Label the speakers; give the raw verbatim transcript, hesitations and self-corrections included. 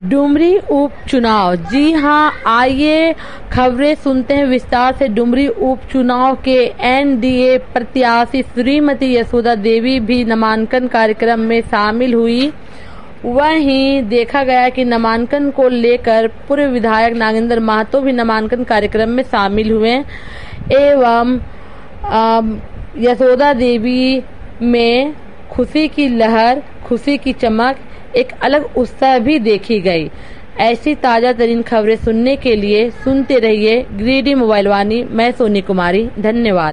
Speaker 1: डुमरी उपचुनाव। जी हां, आइए खबरें सुनते हैं विस्तार से। डुमरी उपचुनाव के एनडीए प्रत्याशी श्रीमती यशोदा देवी भी नामांकन कार्यक्रम में शामिल हुई। वहीं देखा गया कि नामांकन को लेकर पूर्व विधायक नागेंद्र महतो भी नामांकन कार्यक्रम में शामिल हुए एवं यशोदा देवी में खुशी की लहर, खुशी की चमक, एक अलग उत्साह भी देखी गई। ऐसी ताजा तरीन खबरें सुनने के लिए सुनते रहिए गिरिडीह मोबाइल वाणी। मैं सोनी कुमारी, धन्यवाद।